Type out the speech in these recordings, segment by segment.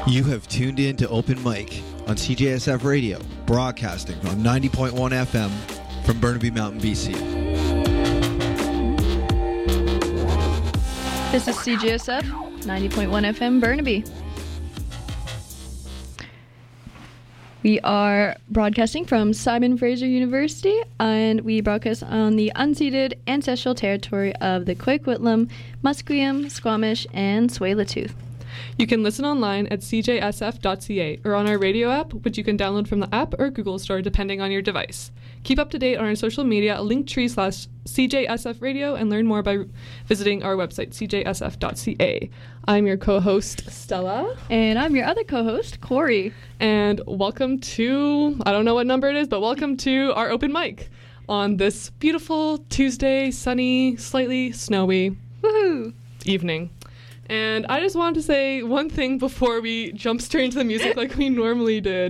You have tuned in to Open Mic on CJSF Radio, broadcasting on 90.1 FM from Burnaby Mountain, BC. This is CJSF 90.1 FM Burnaby. We are broadcasting from Simon Fraser University, and we broadcast on the unceded ancestral territory of the Coquitlam, Musqueam, Squamish, and Tsleil-Waututh. You can listen online at cjsf.ca or on our radio app, which you can download from the app or Google Store depending on your device. Keep up to date on our social media at linktree/CJSF Radio and learn more by visiting our website, cjsf.ca. I'm your co-host, Stella. And I'm your other co-host, Corey. And welcome to, I don't know what number it is, but welcome to our open mic on this beautiful Tuesday, sunny, slightly snowy evening. And I just wanted to say one thing before we jump straight into the music like we normally do.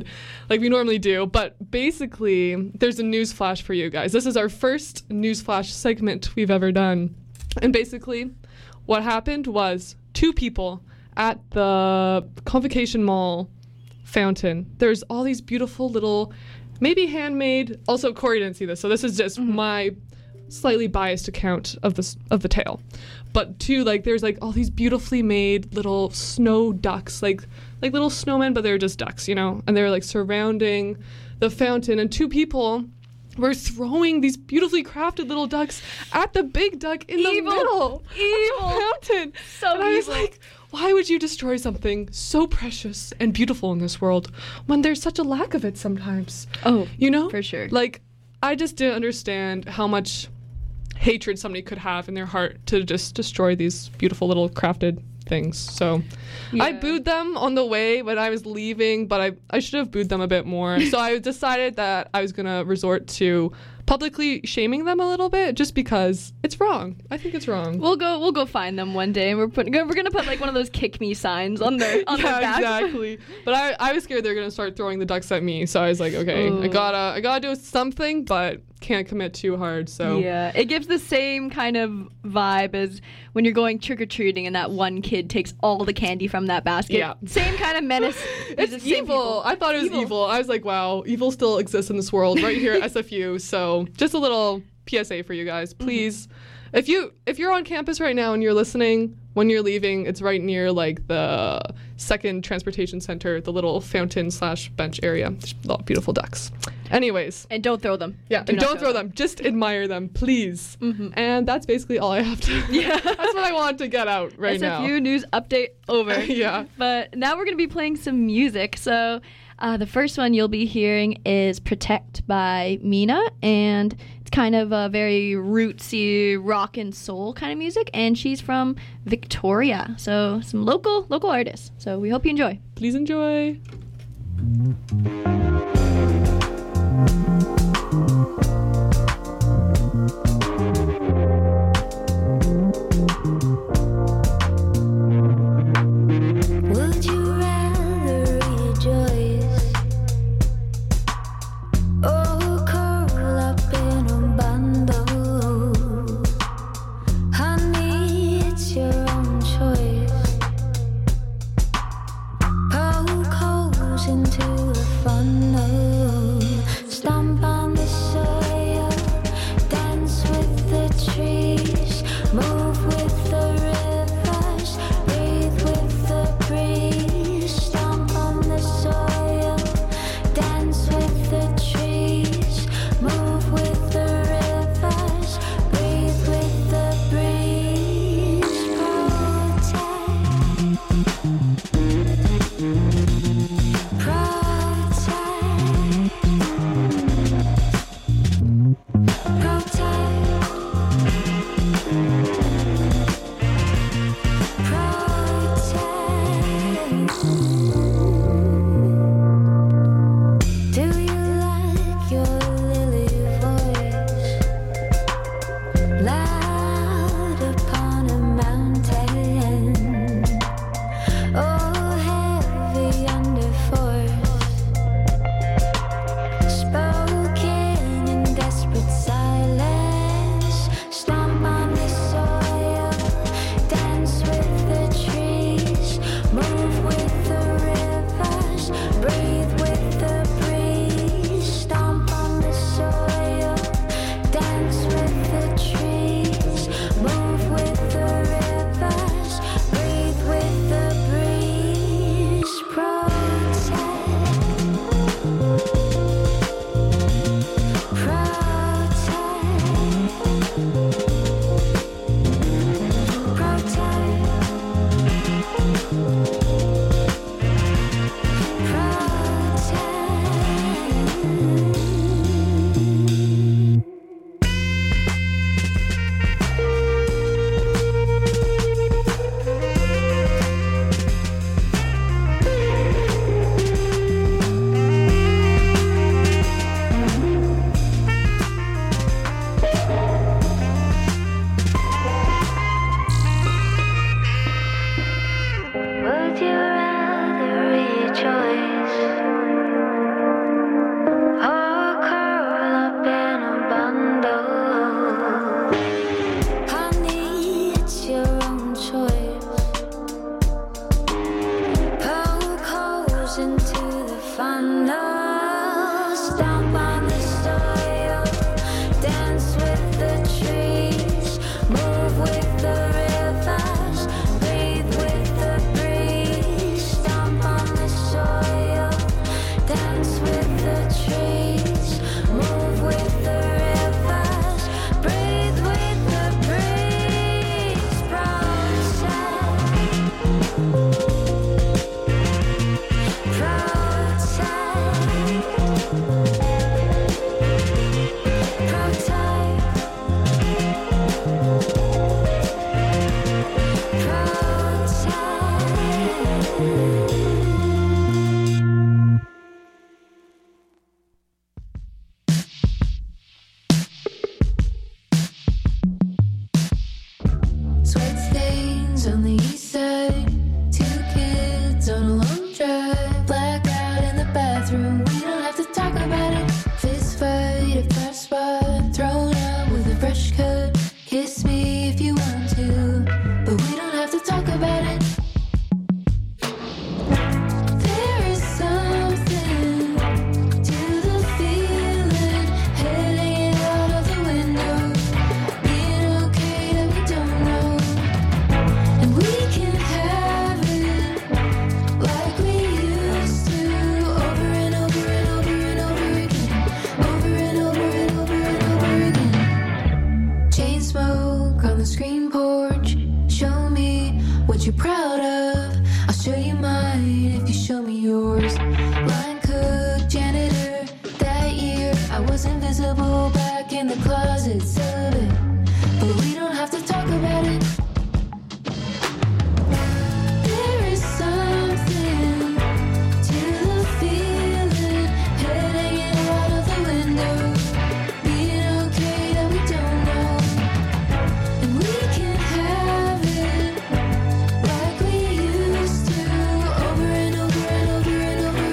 But basically, there's a news flash for you guys. This is our first news flash segment we've ever done. And basically, what happened was two people at the Convocation Mall fountain. There's all these beautiful little, maybe handmade. Also, Corey didn't see this, so this is just my slightly biased account of the tale. But there's all these beautifully made little snow ducks, like little snowmen, but they're just ducks, and they're surrounding the fountain, and two people were throwing these beautifully crafted little ducks at the big duck in the middle of the fountain. So and I was like, why would you destroy something so precious and beautiful in this world when there's such a lack of it sometimes? Oh, for sure. I just didn't understand how much hatred somebody could have in their heart to just destroy these beautiful little crafted things. So I booed them on the way when I was leaving, but I should have booed them a bit more. So I decided that I was going to resort to publicly shaming them a little bit just because it's wrong. I think it's wrong. We'll go find them one day, and we're gonna put one of those kick me signs on their back. Exactly. But I was scared they were gonna start throwing the ducks at me, so I was like, okay, I gotta do something, but can't commit too hard. So yeah, it gives the same kind of vibe as when you're going trick-or-treating and that one kid takes all the candy from that basket. Yeah. Same kind of menace. It's evil. I thought it was evil. I was like, wow, evil still exists in this world right here at SFU. So just a little PSA for you guys, please. If you're on campus right now and you're listening, when you're leaving, it's right near the second transportation center, the little fountain / bench area. There's a lot of beautiful ducks. Anyways. And don't throw them. Yeah, and don't throw them. Just admire them, please. And that's basically all I have to. Yeah. That's what I wanted to get out right now. SFU news update over. Yeah. But now we're going to be playing some music. So the first one you'll be hearing is Protect by Mina, and it's kind of a very rootsy rock and soul kind of music, and she's from Victoria, so some local artists. So we hope you enjoy. Please enjoy. Into a funnel, stumble. house on the east side. 2 kids on a long drive. Blackout in the bathroom. We don't have to talk about it. Fist fight at first spot. Thrown out with a fresh cut. Kiss me if you want to, but we don't have to talk about it. There is something to the feeling, heading out of the window, being okay that we don't know, and we can have it like we used to, over and over and over and over again, over and over and over and over again. Chain smoke on the screen porch. Show me what you're proud of. I'll show you mine if you show me yours. Line cook, janitor. That year I was invisible back in the closet, celibate. But we don't have to talk about it. There is something to the feeling, heading out of the window, being okay that we don't know, and we can have it like we used to, over and over and over and over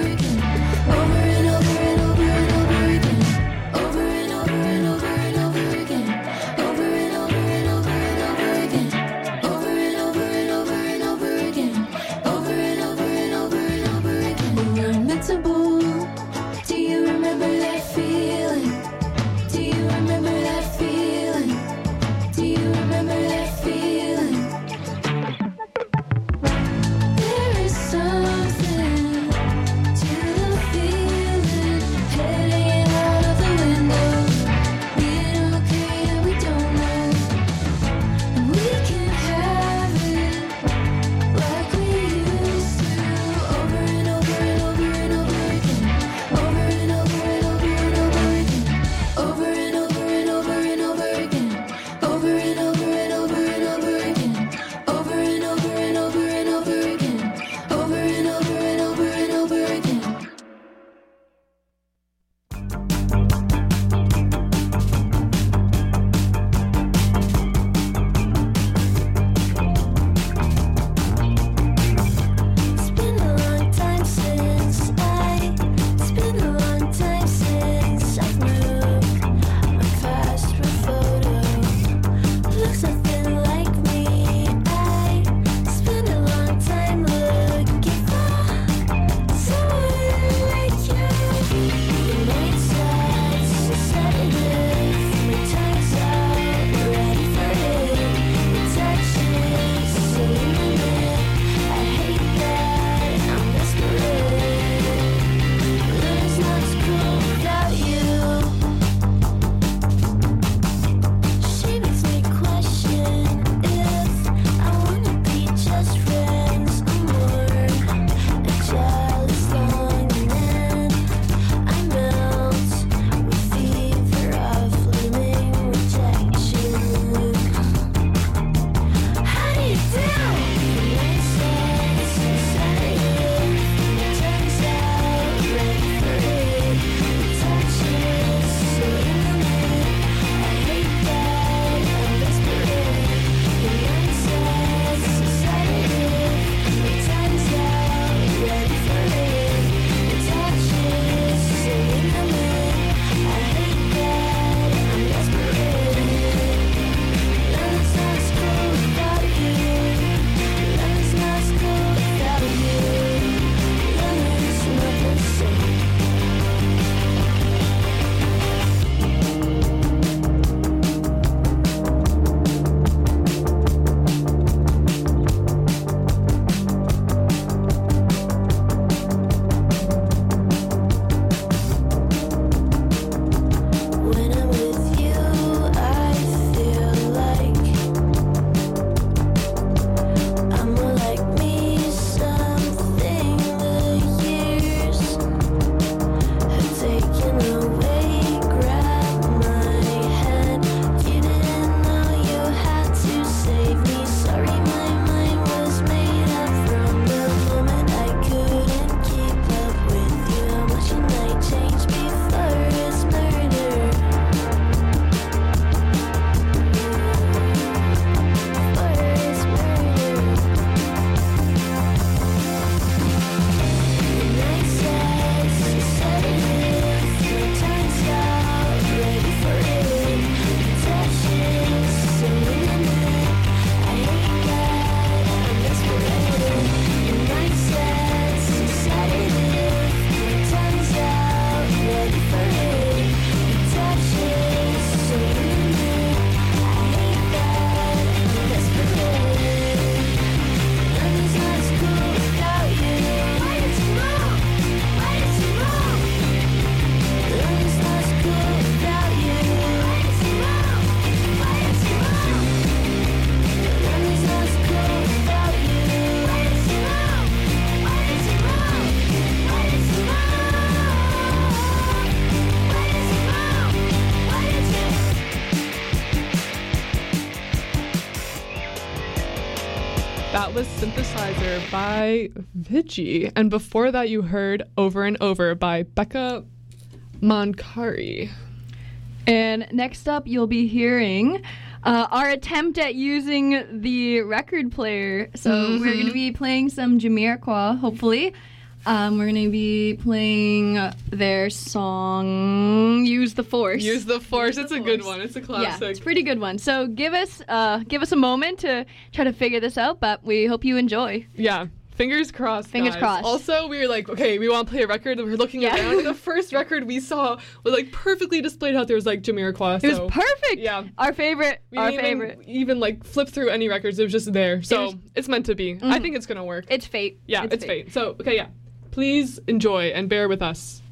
That was Synthesizer by Vigi. And before that, you heard Over and Over by Becca Moncari. And next up, you'll be hearing our attempt at using the record player. So we're going to be playing some Jamiroquai, hopefully. We're going to be playing their song "Use the Force." Use the Force. It's a good one. It's a classic. Yeah, it's a pretty good one. So give us a moment to try to figure this out, but we hope you enjoy. Yeah. Fingers crossed. Fingers guys. crossed. Also, we were like, okay, we want to play a record. And we were looking around, and the first record we saw was like perfectly displayed out there. Was like Jamiroquai. It was perfect. Yeah. Our favorite. We didn't even like flip through any records. It was just there. So it's meant to be. I think it's gonna work. It's fate. Yeah, it's fate. So okay, yeah. Please enjoy and bear with us.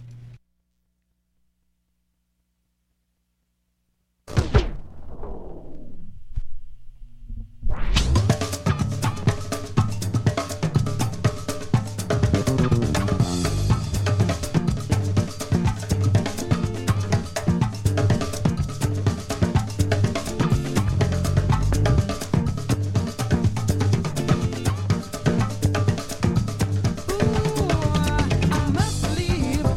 I must believe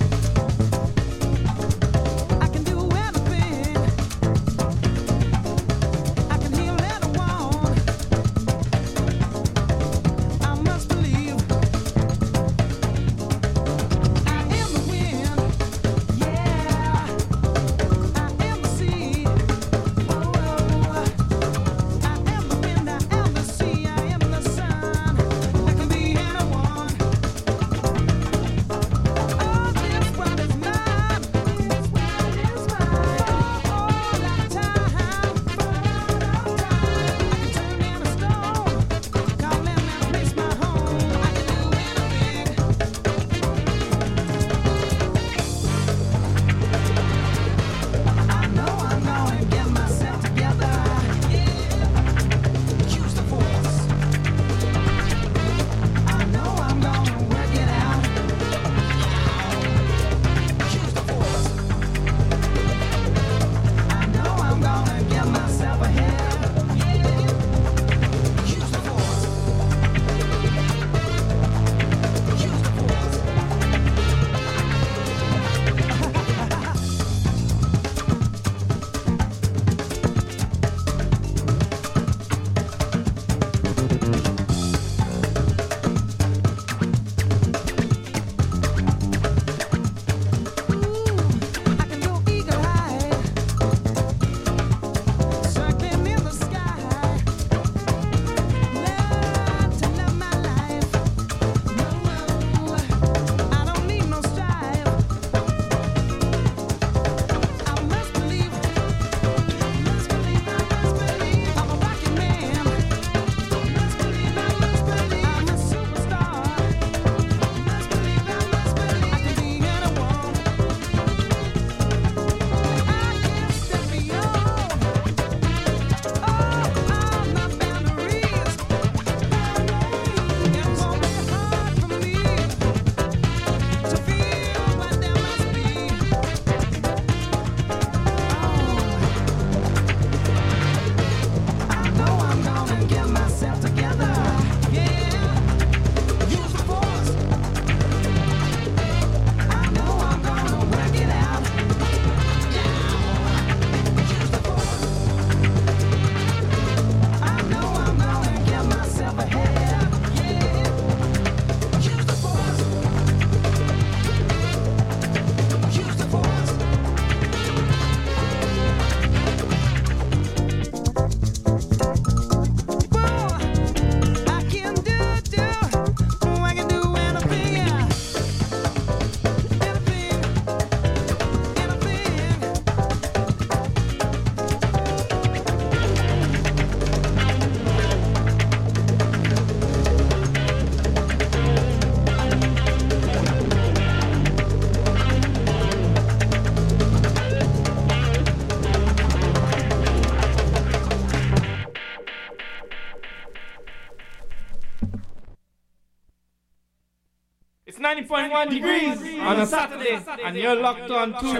It's 90.1 degrees on a Saturday, and you're locked on to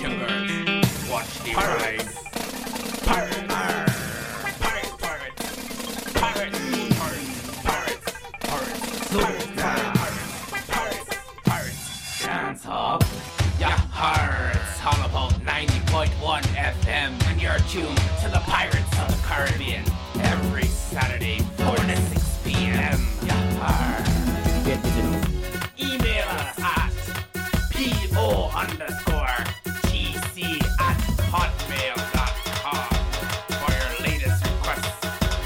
Watch the Pirate. Pirate. Pirate. Pirate. Pirate. Pirates, dance hall. Yeah, it's all about 90.1 FM, and you're tuned to the Pirates of the Caribbean every Saturday, 4 to 6 p.m. Yeah, email us at po_tc@hotmail.com for your latest requests.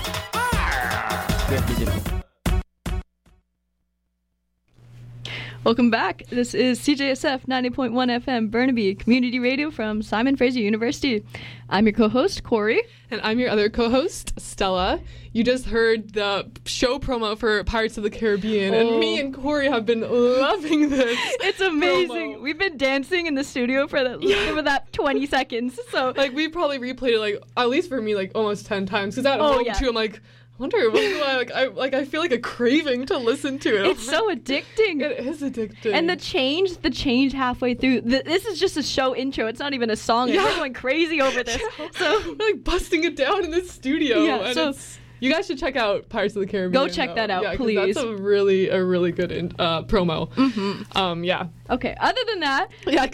Welcome back. This is CJSF 90.1 FM Burnaby Community Radio from Simon Fraser University. I'm your co-host, Corey. And I'm your other co-host, Stella. You just heard the show promo for Pirates of the Caribbean, and me and Corey have been loving this. It's amazing. promo. We've been dancing in the studio for that 20 seconds. So Like, we probably replayed it, like, at least for me, like, almost 10 times. Because at home, yeah. too, I'm like, I wonder, what do I feel like a craving to listen to it. it's so addicting. It is addicting. And the change halfway through. This is just a show intro. It's not even a song. Yeah. We're going crazy over this. So we're like busting it down in the studio. Yeah, and so- you guys should check out Pirates of the Caribbean. Go check though. that out, Yeah, 'cause please. That's a really good promo. Mm-hmm. Yeah. okay. Other than that,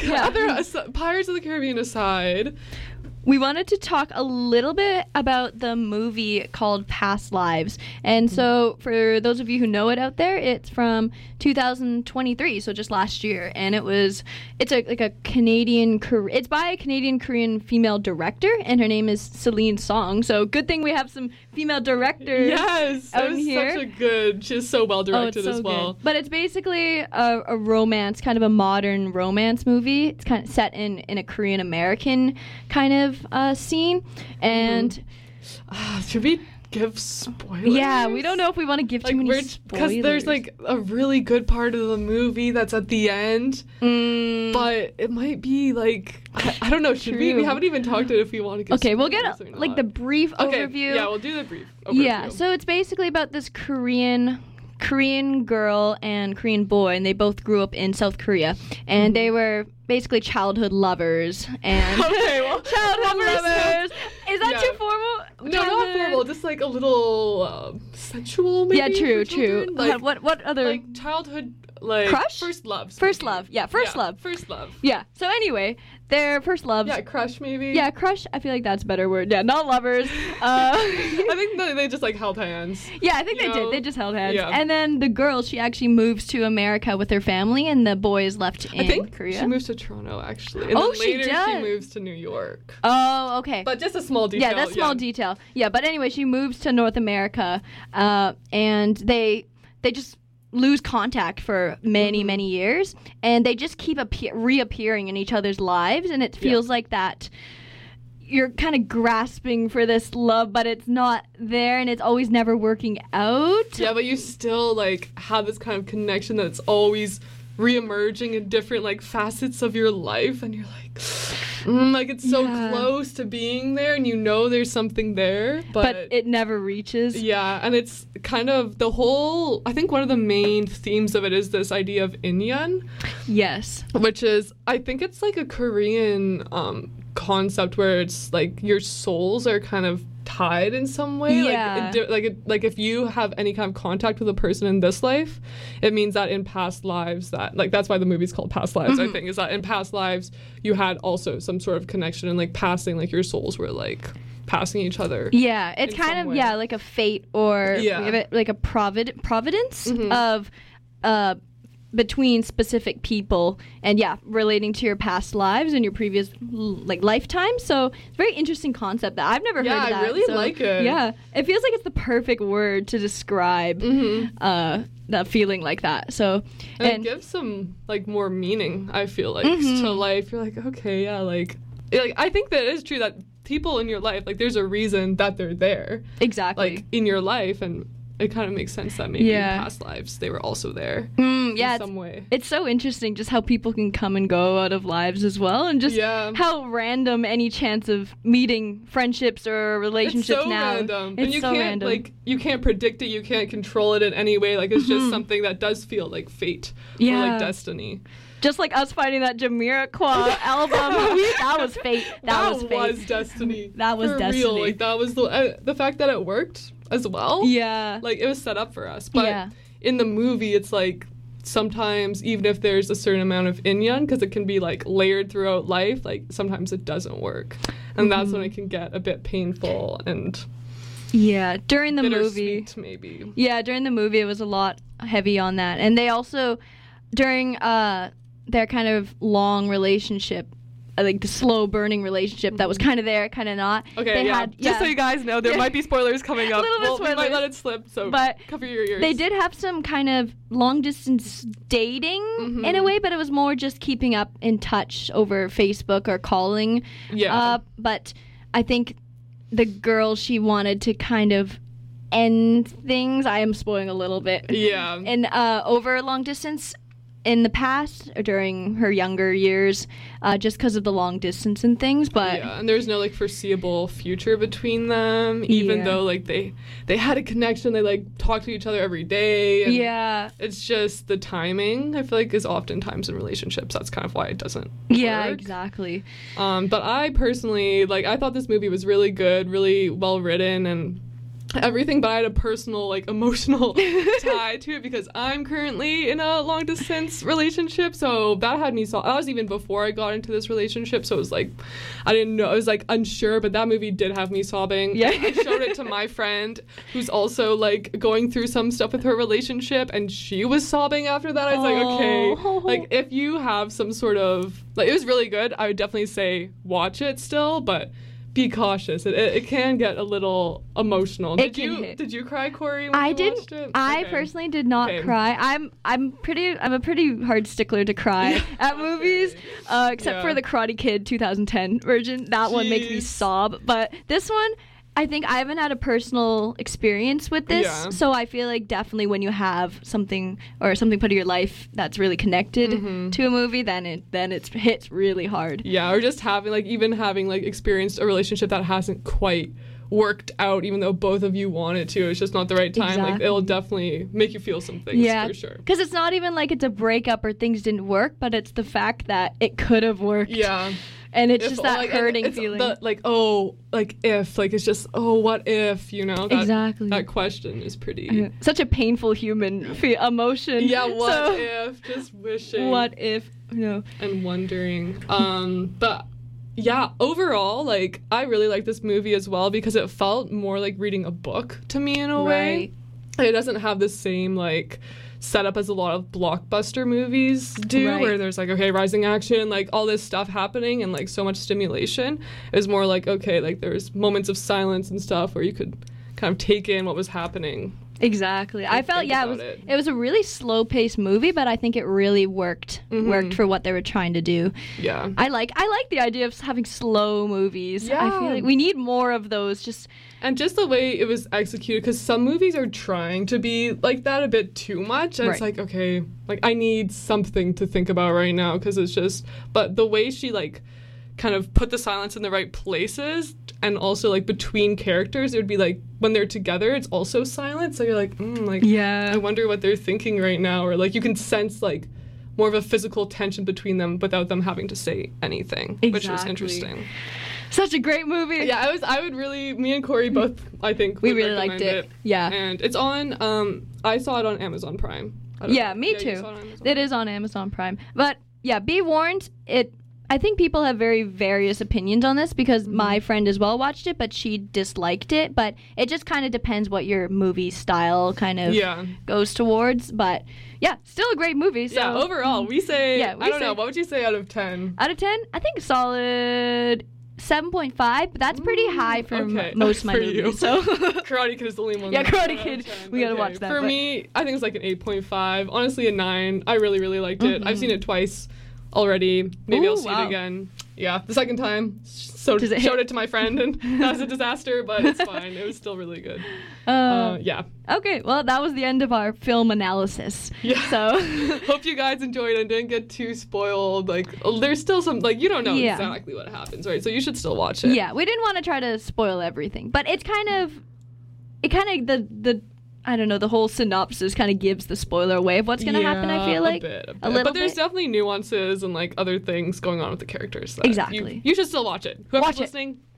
Pirates of the Caribbean aside, we wanted to talk a little bit about the movie called Past Lives. And so for those of you who know it out there, it's from 2023, so just last year. And it's a Canadian, it's by a Canadian Korean female director, and her name is Celine Song. So good thing we have some female directors yes, that out was here. such a good. She's so well directed as well. Good. But it's basically a romance, kind of a modern romance movie. It's kind of set in a Korean American kind of scene, and Should we give spoilers? yeah, we don't know if we want to give too many spoilers because there's like a really good part of the movie that's at the end, but it might be like I don't know. Should we? True. We haven't even talked it if we want to give. Okay, we'll get spoilers or like not. the brief Okay, overview. yeah, we'll do the brief overview. Yeah, so it's basically about this Korean girl and Korean boy, and they both grew up in South Korea, and they were basically childhood lovers. And Okay, well, childhood lovers. Is that Yeah. too formal? No, not Childhood- formal. Just like a little Yeah, sensual. Maybe, true, for children. true. Like, what other? like childhood, like Crush? first loves. First maybe. love. Yeah, first love. First love. Yeah. So anyway, their first loves. Yeah, crush maybe. Yeah, crush. I feel like that's a better word. Yeah, not lovers. I think they just like held hands. Yeah, I think You they know? did. They just held hands. Yeah. And then the girl, she actually moves to America with her family, and the boy is left in I think Korea. she moves to Toronto actually. And Oh, then she later does. moves to New York. Oh, okay. But just a small detail. Yeah, that's small detail. Yeah, but anyway, she moves to North America, and they just lose contact for many years, and they just keep reappearing in each other's lives, and it feels like that you're kind of grasping for this love, but it's not there, and it's always never working out. Yeah, but you still like have this kind of connection that's always reemerging in different like facets of your life, and you're like it's so Yeah. close to being there, and you know there's something there, But it never reaches. yeah, and it's kind of the whole. I think one of the main themes of it is this idea of inyan, Yes. which is I think it's like a Korean concept where it's like your souls are kind of tied in some way. Yeah. Like if you have any kind of contact with a person in this life, it means that in past lives that like that's why the movie's called Past Lives. I think is that in past lives you had also some sort of connection and like passing like your souls were like passing each other. Yeah, it's in kind some of way. like a fate or Yeah. like a providence of between specific people, and relating to your past lives and your previous like lifetime. So it's a very interesting concept that I've never heard Yeah, of that. I really So, like it. Yeah, it feels like it's the perfect word to describe that feeling like that. So And it gives some like more meaning, I feel like, to life. You're like, okay, yeah, like I think that it is true that people in your life, like there's a reason that they're there. exactly. Like in your life, and it kind of makes sense that maybe Yeah. in past lives they were also there yeah, in some way. it's so interesting just how people can come and go out of lives as well, and just Yeah. how random any chance of meeting friendships or relationships It's so now. random. It's And you so can't random. like you can't predict it, you can't control it in any way. Like it's just something that does feel like fate or Yeah. like destiny. Just like us finding that Jamiroquai album. That was fate. That was fate. destiny. That was For destiny. real. Like that was the fact that it worked as well. Yeah. Like it was set up for us. But Yeah. in the movie, it's like sometimes even if there's a certain amount of inyan, because it can be like layered throughout life, like sometimes it doesn't work, and that's when it can get a bit painful and Yeah, during the movie. bittersweet, maybe. Yeah, during the movie it was a lot heavy on that. And they also during their kind of long relationship, like the slow burning relationship that was kind of there, kind of not. Okay, they yeah. had, Just so you guys know, there might be spoilers coming up. A little bit We might spoilers. let it slip, so But cover your ears. They did have some kind of long distance dating in a way, but it was more just keeping up in touch over Facebook or calling. Yeah. But I think the girl, she wanted to kind of end things. I am spoiling a little bit. Yeah. And over long distance in the past or during her younger years, just because of the long distance and things. But Yeah, and there's no like foreseeable future between them, even Yeah. though like they had a connection. They like talk to each other every day. And yeah, it's just the timing. I feel like is oftentimes in relationships. That's kind of why it doesn't. yeah, work. exactly. But I personally like. I thought this movie was really good, really well written, and everything. But I had a personal, like, emotional tie to it because I'm currently in a long distance relationship. So that had me. That was even before I got into this relationship. So it was like, I didn't know. I was like unsure. But that movie did have me sobbing. Yeah. I showed it to my friend who's also like going through some stuff with her relationship, and she was sobbing after that. I was like, okay, like if you have some sort of like, it was really good. I would definitely say watch it still, but be cautious. It can get a little emotional. It can hit. Did you cry, Corey? When I you didn't. watched it? I Okay. personally did not Okay. cry. I'm a pretty hard stickler to cry at movies, except for Yeah. the Karate Kid 2010 version. That one makes me Jeez. sob. But this one, I think I haven't had a personal experience with this, Yeah. so I feel like definitely when you have something or something put in your life that's really connected to a movie, then it hits really hard. Yeah, or just having even having experienced a relationship that hasn't quite worked out, even though both of you want it to. It's just not the right time. Like Exactly. it'll definitely make you feel some things Yeah, for sure. because it's not even like it's a breakup or things didn't work, but it's the fact that it could have worked. Yeah. And it's If- just that and hurting it's feeling. The, if, it's just, what if, That, Exactly. That question is pretty. Such a painful human emotion. Yeah, what So, if? Just wishing. what if? No. And wondering. But yeah, overall, I really like this movie as well because it felt more like reading a book to me in a way. It doesn't have the same setup as a lot of blockbuster movies do, Right. where there's rising action, all this stuff happening and so much stimulation. It's more there's moments of silence and stuff where you could kind of take in what was happening. Exactly. I felt think about it it. was a really slow paced movie, but I think it really worked for what they were trying to do. Yeah. I like the idea of having slow movies. I feel Yeah. like we need more of those. And just the way it was executed, because some movies are trying to be like that a bit too much. And it's Right. okay, I need something to think about right now, because it's just, but the way she kind of put the silence in the right places, and also between characters, it would be when they're together, it's also silent. So you're Yeah. I wonder what they're thinking right now. Or you can sense more of a physical tension between them without them having to say anything, which was Exactly. interesting. Such a great movie. Yeah, I would really, me and Corey both, I think, We would really liked recommend it. Yeah. And it's on, I saw it on Amazon Prime. I don't Yeah, know. me You too. saw it on Amazon? It is on Amazon Prime. But yeah, be warned, I think people have very various opinions on this because my friend as well watched it, but she disliked it. But it just kind of depends what your movie style kind of Yeah. goes towards. But yeah, still a great movie. So Yeah, overall, we say, Yeah, we I don't say- know, what would you say out of 10? out of 10, I think solid 7.5, but that's pretty high for okay. most of my For movies. you. So Karate Kid is the only one. Yeah, that's Karate out of Kid. 10. We gotta Okay. watch that, For but- me, I think it's an 8.5. Honestly, a 9. I really, really liked it. I've seen it twice already. Maybe I'll Ooh, see wow. it again. Yeah, the second time, showed Does it hit? it to my friend, and that was a disaster, but it's fine. It was still really good. Yeah. Okay, well, that was the end of our film analysis. Yeah. So Hope you guys enjoyed and didn't get too spoiled. There's still some, you don't know Yeah. exactly what happens, right? So you should still watch it. yeah, we didn't want to try to spoil everything, but it's kind of the I don't know, the whole synopsis kind of gives the spoiler away of what's going to happen, I feel like. a bit. little But there's bit. definitely nuances and other things going on with the characters. That Exactly. You should still watch it. Whoever's Watch it. listening,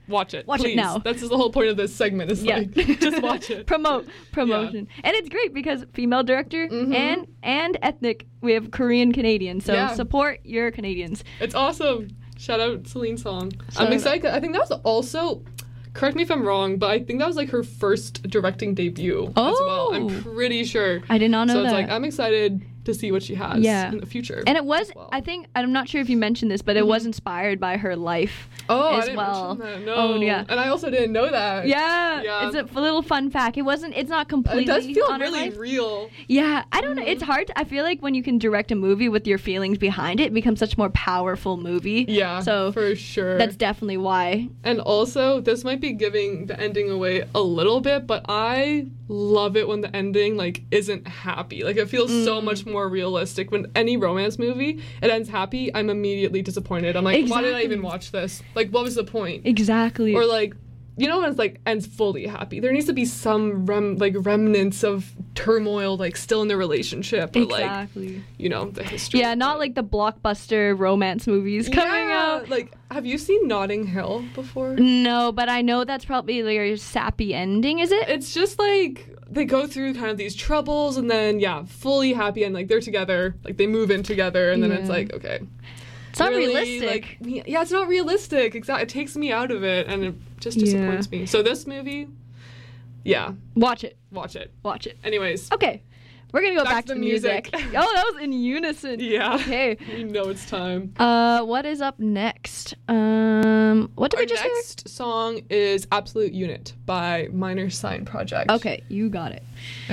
Watch it. Watch it please. now. That's the whole point of this segment. Is Yeah. like just watch it. Promotion. And it's great because female director and ethnic. We have Korean Canadian. So Yeah. support your Canadians. It's awesome. Shout out Celine Song. Shout I'm excited. I think that was also. Correct me if I'm wrong, but I think that was like her first directing debut as well. I'm Oh. pretty sure. I did not know so that. it's like I'm excited to see what she has Yeah. in the future. And it was, as well. I think, I'm not sure if you mentioned this, but it was inspired by her life I as didn't well. mention that. No. Oh, yeah. And I also didn't know that. Yeah. Yeah. It's a little fun fact. It's not completely It does feel on her really life. real. Yeah, I don't know. It's hard. I feel like when you can direct a movie with your feelings behind it, it becomes such a more powerful movie. Yeah, So for sure. that's definitely why. And also, this might be giving the ending away a little bit, but I love it when the ending like isn't happy. Like it feels so much more realistic. When any romance movie it ends happy, I'm immediately disappointed. I'm like, why did I Exactly. even watch this? Like, what was the point? Exactly. Or like, you know, when it's like ends fully happy, there needs to be some remnants of turmoil, like still in the relationship, or like, exactly. you know, the history. Yeah, not like the blockbuster romance movies coming out. Like, have you seen Notting Hill before? No, but I know that's probably their sappy ending, is it? It's just like they go through kind of these troubles and then fully happy and like they're together, like they move in together and then it's Yeah. like, okay. It's not really, realistic. Like, yeah, it's not realistic. Exactly. It takes me out of it and it just disappoints me. So this movie, Watch it. watch it. Watch it. Anyways. Okay. We're going to go back to to the music. music. Oh, that was in unison. Yeah. Okay. We know it's time. What is up next? What did Our we just next song is Absolute Unit by Minor Sign Project. hear? Okay, you got it.